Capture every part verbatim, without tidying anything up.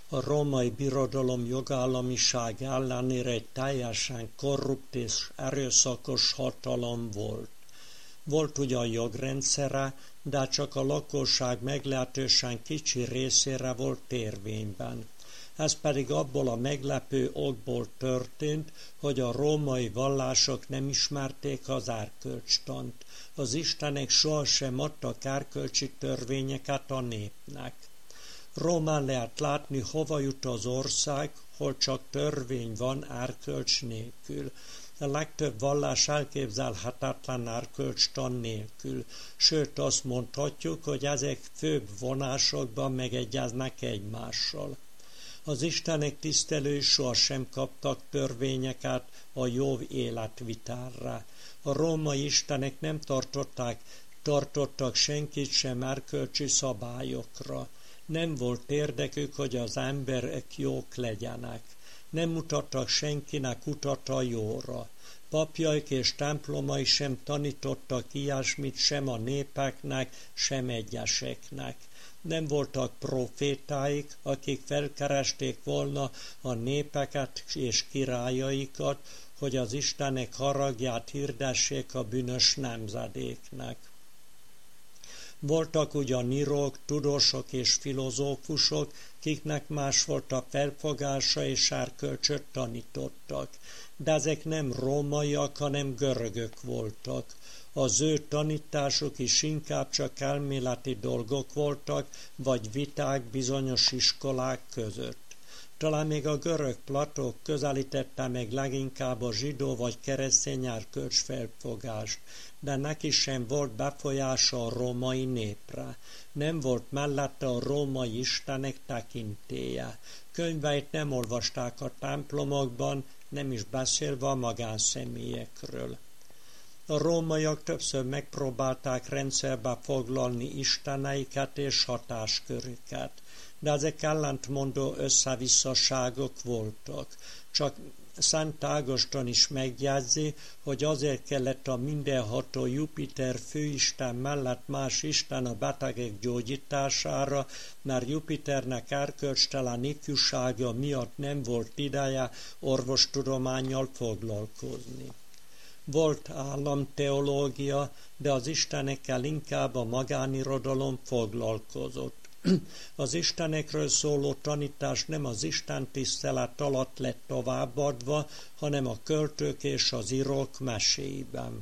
A római birodalom jogállamiság ellenére egy teljesen korrupt és erőszakos hatalom volt. Volt ugyan jogrendszere, de csak a lakosság meglehetősen kicsi részére volt érvényben. Ez pedig abból a meglepő okból történt, hogy a római vallások nem ismerték az erkölcstant. Az istenek sohasem adtak erkölcsi törvényeket a népnek. Rómán lehet látni, hova jut az ország, hol csak törvény van erkölcs nélkül. A legtöbb vallás elképzelhetetlen erkölcstan nélkül, sőt azt mondhatjuk, hogy ezek főbb vonásokban megegyeznek egymással. Az istenek tisztelői sohasem kaptak törvényeket a jó életvitelre. A római istenek nem tartották, tartottak senkit sem erkölcsi szabályokra. Nem volt érdekük, hogy az emberek jók legyenek. Nem mutattak senkinek utat a jóra. Papjaik és templomai sem tanítottak ilyesmit sem a népeknek, sem egyeseknek. Nem voltak profétáik, akik felkeresték volna a népeket és királyaikat, hogy az istenek haragját hirdessék a bűnös nemzedéknek. Voltak ugyan írók, tudósok és filozófusok, kiknek más volt a felfogása és erkölcsöt tanítottak, de ezek nem rómaiak, hanem görögök voltak. Az ő tanításuk is inkább csak elméleti dolgok voltak, vagy viták bizonyos iskolák között. Talán még a görög Plató közelítette meg leginkább a zsidó vagy keresztény erkölcs felfogást, de neki sem volt befolyása a római népre. Nem volt mellette a római istenek tekintélye. Könyveit nem olvasták a templomokban, nem is beszélve a magánszemélyekről. A rómaiak többször megpróbálták rendszerbe foglalni isteneiket és hatáskörüket, de ezek ellentmondó összevisszaságok voltak. Csak Szent Ágoston is megjegyzi, hogy azért kellett a mindenható Jupiter főisten mellett más isten a betegek gyógyítására, mert Jupiternek erkölcstelen ifjúsága miatt nem volt ideje orvostudománnyal foglalkozni. Volt államteológia, de az istenekkel inkább a magánirodalom foglalkozott. Az istenekről szóló tanítás nem az istentisztelet alatt lett továbbadva, hanem a költők és az írók meséiben.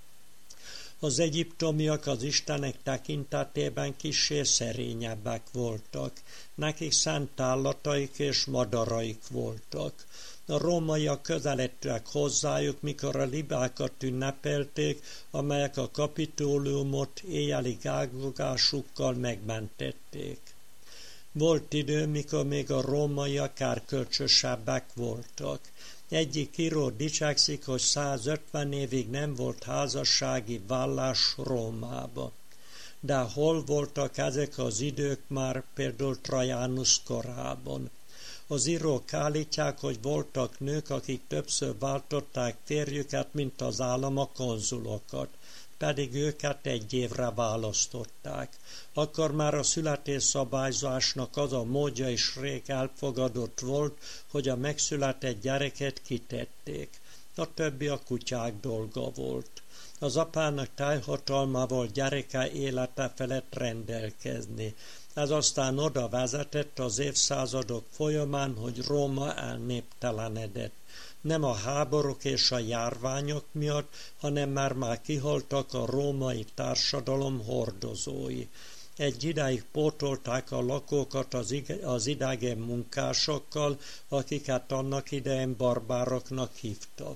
Az egyiptomiak az istenek tekintetében kissé szerényebbek voltak. Nekik szent állataik és madaraik voltak. A rómaiak közeledtek hozzájuk, mikor a libákat ünnepelték, amelyek a kapitóliumot éjjeli áldoglásukkal megmentették. Volt idő, mikor még a rómaiak erkölcsösebbek voltak. Egyik író dicsekszik, hogy százötven évig nem volt házassági vállás Rómába. De hol voltak ezek az idők már például Trajanus korában? Az írók állítják, hogy voltak nők, akik többször váltották férjüket, mint az állam a konzulokat, pedig őket egy évre választották. Akkor már a születésszabályzásnak az a módja is rég elfogadott volt, hogy a megszületett gyereket kitették. A többi a kutyák dolga volt. Az apának teljhatalmával gyereke élete felett rendelkezni. Ez aztán oda vezetett az évszázadok folyamán, hogy Róma elnéptelenedett. Nem a háborúk és a járványok miatt, hanem már már kihaltak a római társadalom hordozói. Egy ideig pótolták a lakókat az, az idegen munkásokkal, akiket annak idején barbároknak hívtak.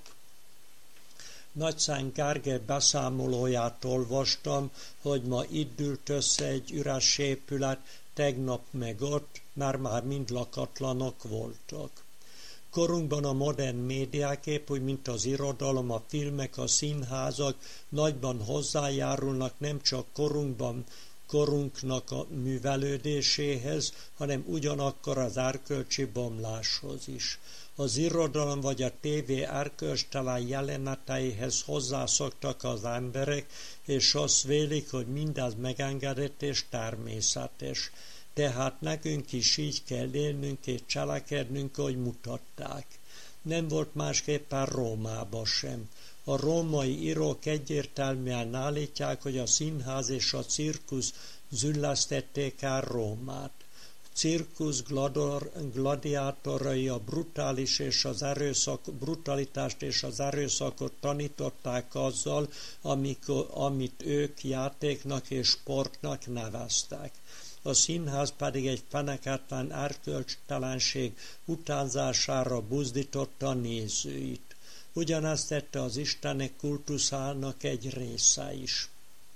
Nagyszent Gergely beszámolóját olvastam, hogy ma itt ült össze egy üres épület, tegnap meg ott, már már mind lakatlanok voltak. Korunkban a modern médiák, épp úgy, mint az irodalom, a filmek, a színházak nagyban hozzájárulnak nem csak korunkban, korunknak a művelődéséhez, hanem ugyanakkor az erkölcsi bomláshoz is. Az irodalom vagy a tévé erkölcstelen jeleneteihez hozzászoktak az emberek, és azt vélik, hogy mindez megengedett és természetes. Tehát nekünk is így kell élnünk és cselekednünk, ahogy mutatták. Nem volt másképpen Rómában sem. A római írók egyértelműen állítják, hogy a színház és a cirkusz züllesztették el Rómát. Cirkusz gladiátorai a brutális és az erőszak, brutalitást és az erőszakot tanították azzal, amikor, amit ők játéknak és sportnak neveztek. A színház pedig egy feneketlen erkölcstelenség utánzására buzdította a nézőit. Ugyanezt tette az istenek kultuszának egy része is.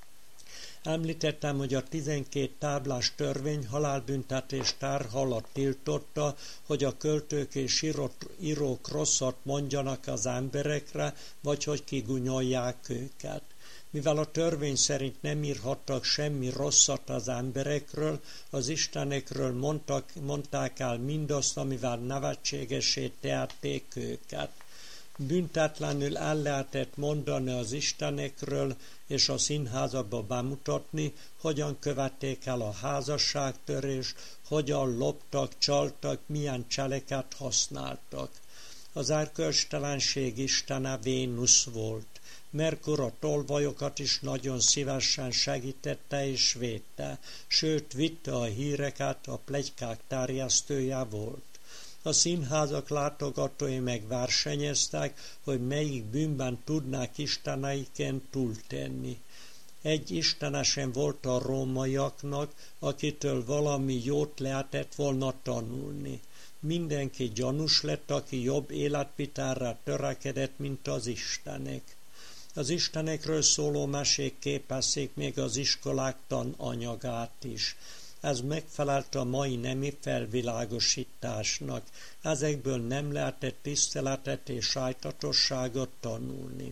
Említettem, hogy a tizenkét táblás törvény halálbüntetés tárhalat tiltotta, hogy a költők és írók rosszat mondjanak az emberekre, vagy hogy kigunyolják őket. Mivel a törvény szerint nem írhattak semmi rosszat az emberekről, az istenekről mondtak, mondták el mindazt, amivel nevetségessé tehették őket. Büntetlenül el lehetett mondani az istenekről és a színházakba bemutatni, hogyan követték el a házasságtörést, hogyan loptak, csaltak, milyen cseleket használtak. Az erkölcstelenség istene Vénusz volt. Merkur a tolvajokat is nagyon szívesen segítette és védte, sőt vitte a híreket, a pletykák terjesztője volt. A színházak látogatói meg versenyeztek, hogy melyik bűnben tudnák isteneiken túltenni. Egy istenesen volt a rómaiaknak, akitől valami jót lehetett volna tanulni. Mindenki gyanús lett, aki jobb életvitelre törekedett, mint az istenek. Az istenekről szóló mesék képezték még az iskolák tananyagát is. Ez megfelelt a mai nemi felvilágosításnak. Ezekből nem lehetett tiszteletet és sajtatosságot tanulni.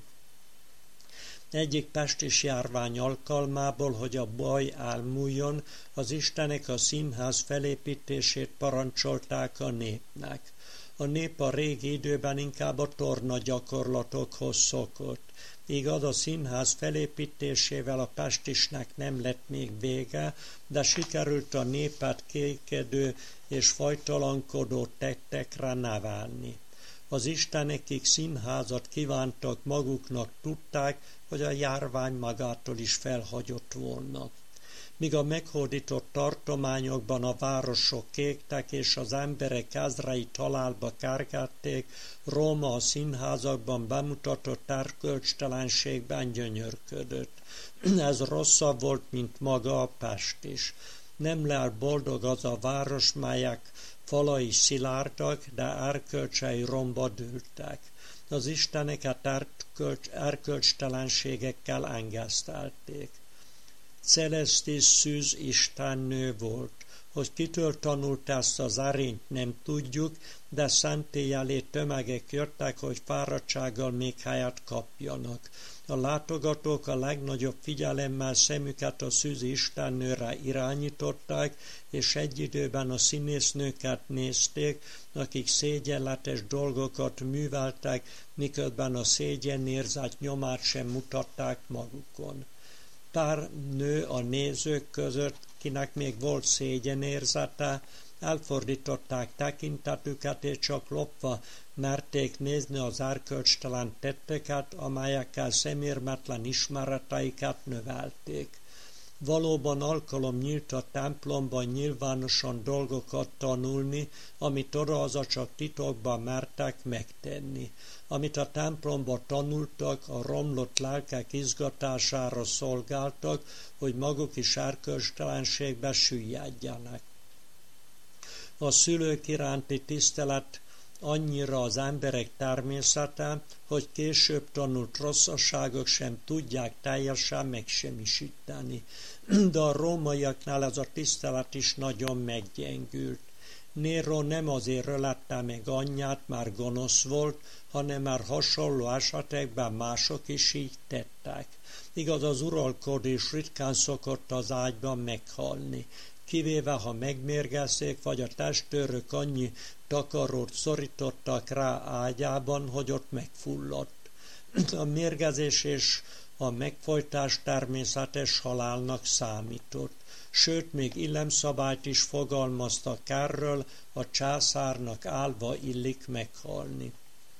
Egyik pestis járvány alkalmából, hogy a baj elmúljon, az istenek a színház felépítését parancsolták a népnek. A nép a régi időben inkább a torna gyakorlatokhoz szokott. Igaz, a színház felépítésével a pestisnek nem lett még vége, de sikerült a népet kékedő és fajtalankodó tettekre nevelni. Az istenekig színházat kívántak maguknak, tudták, hogy a járvány magától is felhagyott volna. Míg a meghódított tartományokban a városok kéktek és az emberek ezreit halálba kergették, Róma a színházakban bemutatott erkölcstelenségben gyönyörködött. Ez rosszabb volt, mint maga a Pest is. Nem lehet boldog az a város, melyek falai szilárdak, de erkölcsei romba dőltek. Az isteneket erkölcs, erkölcstelenségekkel engesztelték. Celestis Szűz istennő volt. Hogy kitől tanult ezt az erényt, nem tudjuk, de szentély elé tömegek jöttek, hogy fáradtsággal még helyet kapjanak. A látogatók a legnagyobb figyelemmel szemüket a Szűz istennőre irányították, és egy időben a színésznőket nézték, akik szégyenletes dolgokat műveltek, miközben a szégyenérzet nyomát sem mutatták magukon. Pár nő a nézők között, kinek még volt szégyenérzete, elfordították tekintetüket, és csak lopva merték nézni az erkölcstelen tetteket, amelyekkel szemérmetlen ismereteiket növelték. Valóban alkalom nyílt a templomban nyilvánosan dolgokat tanulni, amit odahaza csak titokban mertek megtenni. Amit a templomban tanultak, a romlott lelkek izgatására szolgáltak, hogy maguk is erkölcstelenségbe süllyedjenek. A szülők iránti tisztelet annyira az emberek természete, hogy később tanult rosszasságok sem tudják teljesen megsemmisíteni. De a rómaiaknál ez a tisztelet is nagyon meggyengült. Nero nem azért ölette meg anyját, már gonosz volt, hanem már hasonló esetekben mások is így tettek. Igaz, az uralkodás ritkán szokott az ágyban meghalni, kivéve ha megmérgezték, vagy a testőrök annyi takarót szorítottak rá ágyában, hogy ott megfulladt. A mérgezés és A megfojtás természetes halálnak számított, sőt még illemszabályt is fogalmaztak erről, a császárnak állva illik meghalni.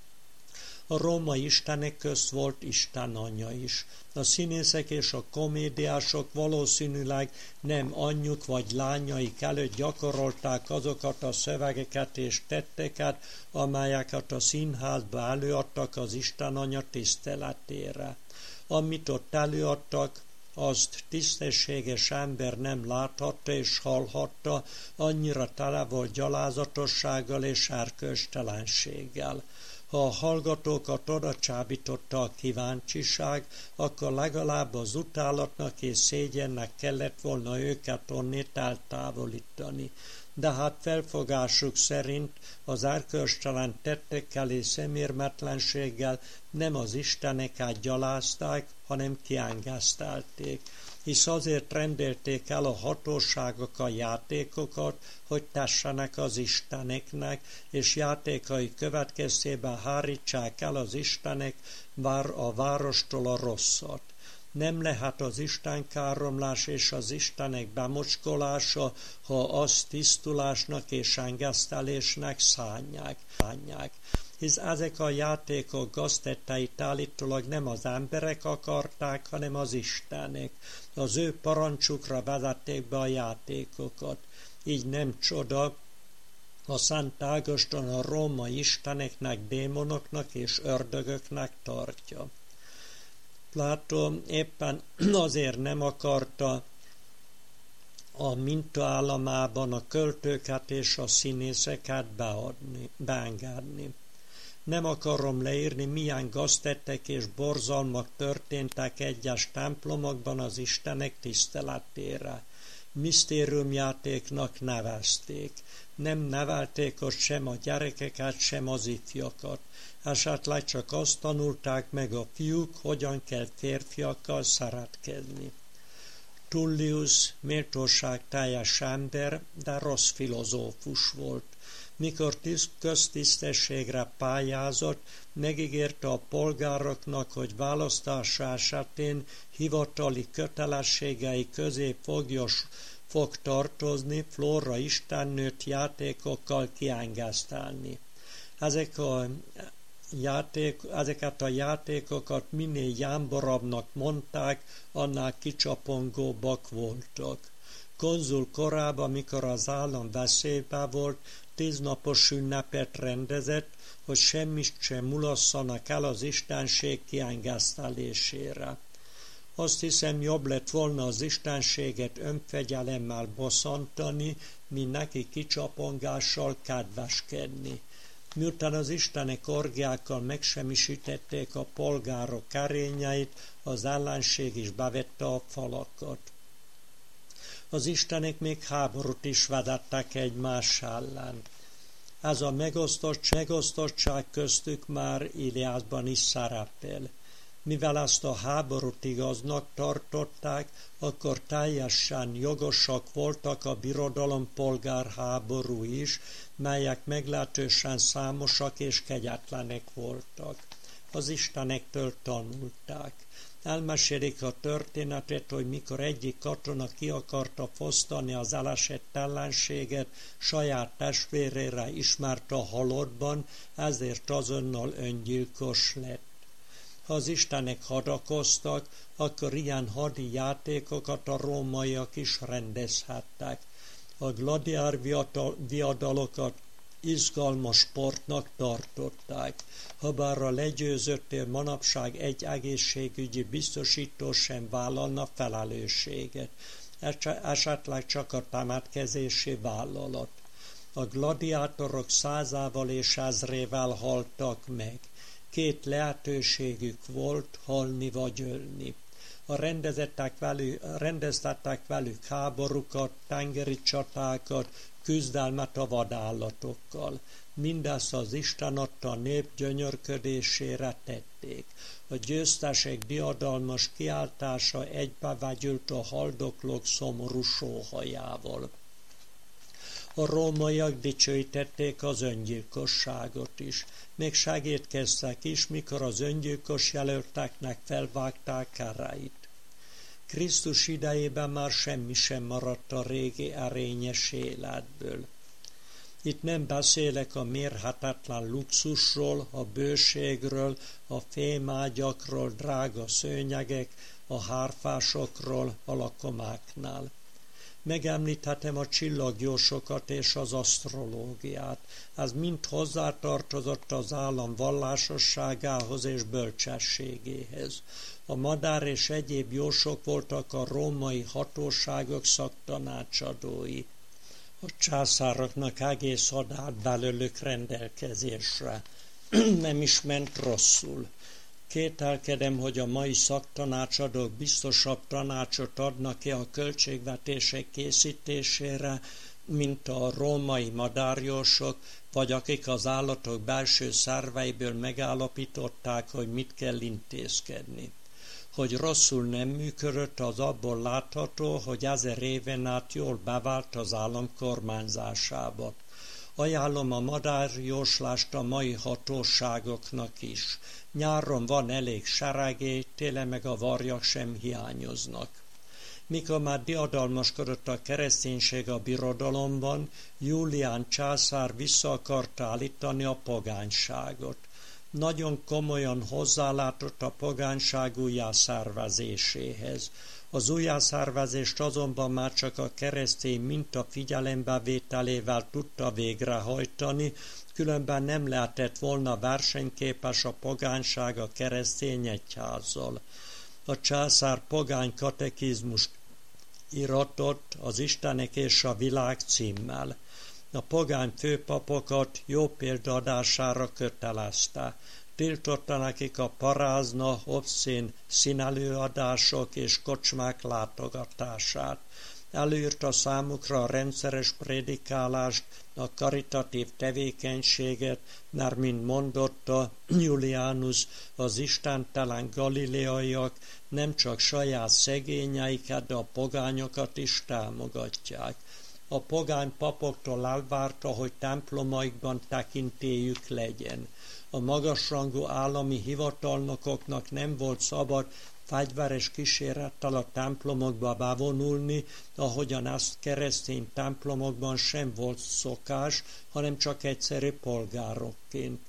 A római istenek közt volt Isten anyja is. A színészek és a komédiások valószínűleg nem anyjuk vagy lányaik előtt gyakorolták azokat a szövegeket és tetteket, amelyeket a színházba előadtak az Isten anya tiszteletére. Amit ott előadtak, azt tisztességes ember nem láthatta és hallhatta, annyira tele volt gyalázatossággal és erkölcstelenséggel. Ha a hallgatókat oda csábította a kíváncsiság, akkor legalább az utálatnak és szégyennek kellett volna őket onnét eltávolítani. De hát felfogásuk szerint az erkölcstelen tettekkel és szemérmetlenséggel nem az isteneket gyalázták, hanem kiengesztelték, hisz azért rendelték el a hatóságok a játékokat, hogy tessenek az isteneknek, és játékai következtében hárítsák el az istenek a várostól a rosszat. Nem lehet az istenkáromlás és az istenek bemocskolása, ha azt tisztulásnak és engesztelésnek szánják. Hisz ezek a játékok gaztetteit állítólag nem az emberek akarták, hanem az istenek. Az ő parancsukra vezették be a játékokat. Így nem csoda, a Szent Ágoston a római isteneknek, démonoknak és ördögöknek tartja. Platón éppen azért nem akarta a mintaállamában a költőket és a színészeket beadni, beengedni. Nem akarom leírni, milyen gaztettek és borzalmak történtek egyes templomokban az istenek tiszteletére. Misztériumjátéknak nevezték. Nem nevelték ott sem a gyerekeket, sem az ifjakat. Esetleg csak azt tanulták meg a fiúk, hogyan kell férfiakkal szeretkezni. Tullius méltóság teljes ember, de rossz filozófus volt. Mikor köztisztességre pályázott, megígérte a polgároknak, hogy választása esetén hivatali kötelességei közé fogja, fog tartozni Flóra istennőt játékokkal kiengesztelni. Ezek a játék, ezeket a játékokat minél jámborabbnak mondták, annál kicsapongóbbak voltak. Konzul korában, mikor az állam veszélyben volt, tíznapos ünnepet rendezett, hogy semmit sem mulasszanak el az istenség kiengesztelésére. Azt hiszem, jobb lett volna az istenséget önfegyelemmel bosszantani, mint neki kicsapongással kedveskedni. Miután az istenek orgiákkal megsemmisítették a polgárok erényeit, az ellenség is bevette a falakat. Az istenek még háborút is vedettek egymás ellen. Ez a megosztottság, megosztottság köztük már Iliádban is szerepel. Mivel ezt a háborút igaznak tartották, akkor teljesen jogosak voltak a birodalom polgárháború is, melyek meglehetősen számosak és kegyetlenek voltak. Az istenektől tanulták. Elmesélik a történetet, hogy mikor egyik katona ki akarta fosztani az elesett ellenséget, saját testvérére ismerte a halottban, ezért azonnal öngyilkos lett. Ha az istenek hadakoztak, akkor ilyen hadi játékokat a rómaiak is rendezhettek. A gladiár viadalokat izgalmas sportnak tartották, habár a legyőzöttél manapság egy egészségügyi biztosító sem vállalna felelősséget, esetleg csak a temetkezési vállalat. A gladiátorok százával és ezrével haltak meg. Két lehetőségük volt, halni vagy ölni. A rendezettek velük, rendeztettek velük háborúkat, tengeri csatákat, küzdelmet a vadállatokkal. Mindezt az Isten adta nép gyönyörködésére tették. A győztesek diadalmas kiáltása egybevegyült a haldoklók szomorú sóhajával. A rómaiak dicsőítették az öngyilkosságot is. Még segítkeztek is, mikor az öngyilkos jelölteknek felvágták káráit. Krisztus idejében már semmi sem maradt a régi erényes életből. Itt nem beszélek a mérhetetlen luxusról, a bőségről, a fémágyakról, drága szőnyegek, a hárfásokról, a lakomáknál. Megemlíthetem a csillagjósokat és az asztrológiát. Ez mind hozzátartozott az állam vallásosságához és bölcsességéhez. A madár és egyéb jósok voltak a római hatóságok szaktanácsadói. A császároknak egész ad át belőlük rendelkezésre. Nem is ment rosszul. Kételkedem, hogy a mai szaktanácsadók biztosabb tanácsot adnak-e a költségvetések készítésére, mint a római madárjósok, vagy akik az állatok belső szerveiből megállapították, hogy mit kell intézkedni. Hogy rosszul nem működött, az abból látható, hogy ezer éven át jól bevált az állam kormányzásába. Ajánlom a madárjóslást a mai hatóságoknak is. Nyáron van elég seregély, télen meg a varjak sem hiányoznak. Mikor már diadalmaskodott a kereszténység a birodalomban, Julián császár vissza akarta állítani a pogányságot. Nagyon komolyan hozzálátott a pogányság újjászervezéséhez. Az újjászervezést azonban már csak a keresztény minta figyelembevételével tudta végrehajtani, különben nem lehetett volna versenyképes a pogányság a keresztény egyházzal. A császár pogány katekizmust iratott az Istenek és a világ címmel. A pogány főpapokat jó példaadására kötelezte. Tiltotta nekik a parázna, obszén színelőadások és kocsmák látogatását. Előírta számukra a rendszeres prédikálást, a karitatív tevékenységet, mert mint mondotta Julianus, az istentelen galileaiak nem csak saját szegényeiket, de a pogányokat is támogatják. A pogány papoktól elvárta, hogy templomaikban tekintélyük legyen. A magasrangú állami hivatalnokoknak nem volt szabad fegyveres kísérettel a templomokba bevonulni, ahogyan ezt keresztény templomokban sem volt szokás, hanem csak egyszerű polgárokként.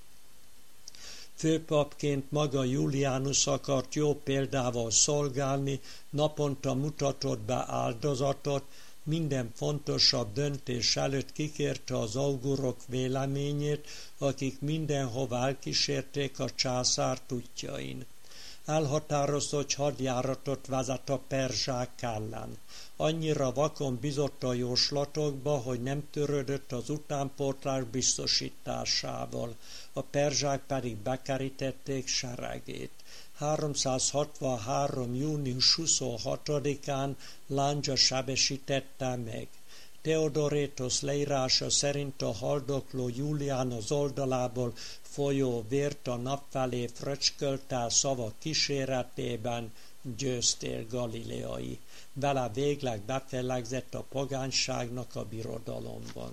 Főpapként maga Julianus akart jó példával szolgálni, naponta mutatott be áldozatot, minden fontosabb döntés előtt kikérte az augurok véleményét, akik mindenhova elkísérték a császár útjain. Elhatározta, hogy hadjáratot vezet a perzsák ellen. Annyira vakon bizott a jóslatokba, hogy nem törődött az utánpótlás biztosításával. A perzsák pedig bekerítették seregét. háromszázhatvanhárom. június huszonhatodikán Lándzsa sebesítette meg. Theodorétos leírása szerint a haldokló Julián az oldalából folyó vért a nap felé fröcskölte, szava kíséretében győztél Galileai. Vele végleg befellegzett a pogányságnak a birodalomban.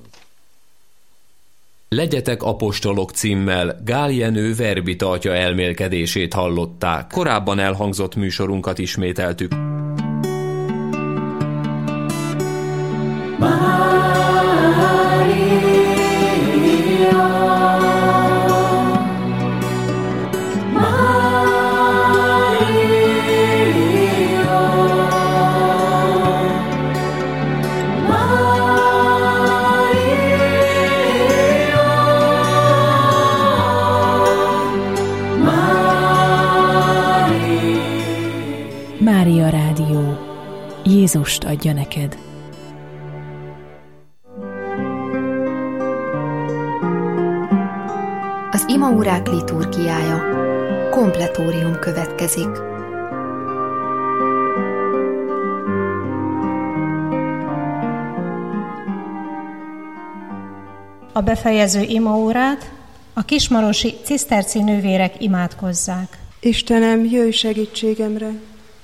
Legyetek apostolok címmel Gál Jenő verbita atya elmélkedését hallották. Korábban elhangzott műsorunkat ismételtük. Mária Rádió. Jézust adja neked. Az imaórák liturgiája. Kompletórium következik. A befejező imaórát a kismarosi ciszterci nővérek imádkozzák. Istenem, jöjj segítségemre!